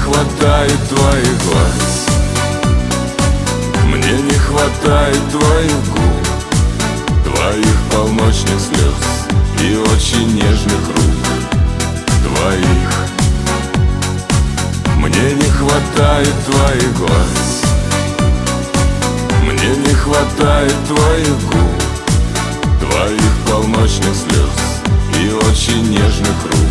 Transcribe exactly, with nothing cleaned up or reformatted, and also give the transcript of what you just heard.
хватает твоих глаз, мне не хватает твоих губ, твоих полночных слез и очень нежных рук твоих. Мне не хватает твоих глаз, мне не хватает твоих губ, твоих полночных слез и очень нежных рук